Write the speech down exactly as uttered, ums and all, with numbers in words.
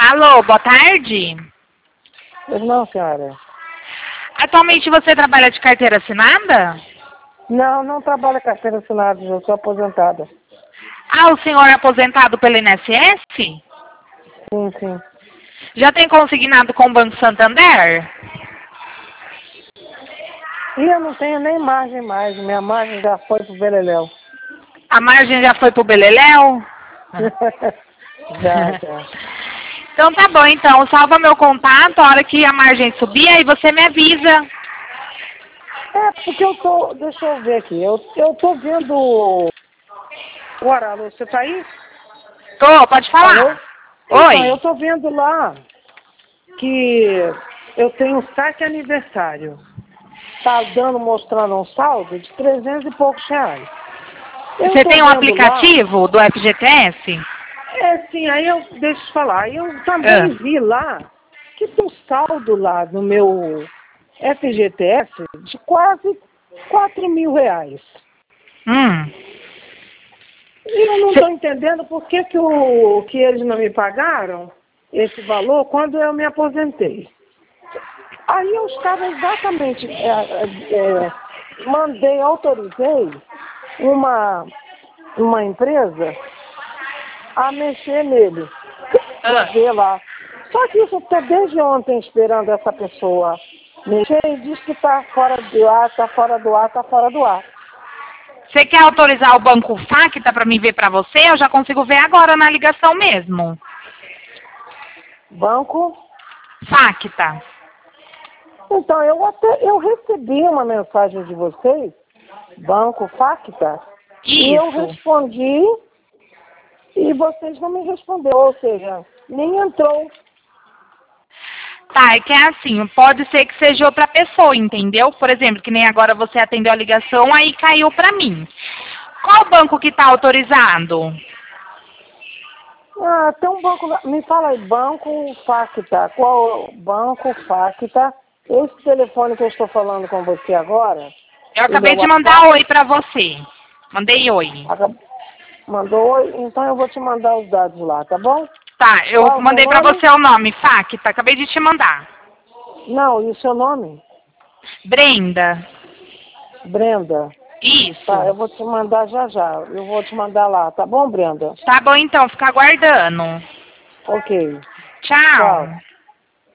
Alô, boa tarde. Não, senhora. Atualmente você trabalha de carteira assinada? Não, não trabalho carteira assinada, eu sou aposentada. Ah, o senhor é aposentado pelo I N S S? Sim, sim. Já tem consignado com o Banco Santander? E eu não tenho nem margem mais, minha margem já foi pro Beleléu. A margem já foi pro Beleléu? Já, já. Então tá bom, então. Salva meu contato, a hora que a margem subir, aí você me avisa. É, porque eu tô, deixa eu ver aqui, eu, eu tô vendo... Ora, alô, você tá aí? Tô, pode falar. Alô? Então, eu Oi. tô vendo lá que eu tenho um saque aniversário. Tá dando, mostrando um saldo de trezentos e poucos reais. Eu Você tô tem um vendo lá... aplicativo do F G T S? É, sim, aí eu, deixa eu te falar, eu também Ah. vi lá que tem um saldo lá no meu F G T S de quase quatro mil reais. Hum. E eu não Cê- estou entendendo por que, que, o, que eles não me pagaram esse valor quando eu me aposentei. Aí eu estava exatamente, é, é, é, mandei, autorizei uma, uma empresa a mexer nele, para Ah. ver lá. Só que isso eu estou desde ontem esperando essa pessoa mexer e diz que está fora do ar, está fora do ar, está fora do ar. Você quer autorizar o Banco Facta para mim ver para você? Eu já consigo ver agora na ligação mesmo. Banco. Facta. Então, eu até eu recebi uma mensagem de vocês, Banco Facta, e eu Isso. respondi e vocês não me responderam, ou seja, nem entrou. Tá, é que é assim, pode ser que seja outra pessoa, entendeu? Por exemplo, que nem agora você atendeu a ligação, aí caiu para mim. Qual banco que tá autorizado? Ah, tem um banco lá, me fala aí, Banco Facta, qual Banco Facta? Esse telefone que eu estou falando com você agora, Eu ele é acabei o de mandar WhatsApp? oi para você. Mandei oi. Acab- Mandou, então eu vou te mandar os dados lá, tá bom? Tá, eu Qual é o seu mandei para nome? você o nome, Facta, acabei de te mandar. Não, e o seu nome? Brenda. Brenda. Tá, eu Isso. vou te mandar já já. Eu vou te mandar lá, tá bom, Brenda? Tá bom então, fica aguardando. Ok. Tchau. Tchau.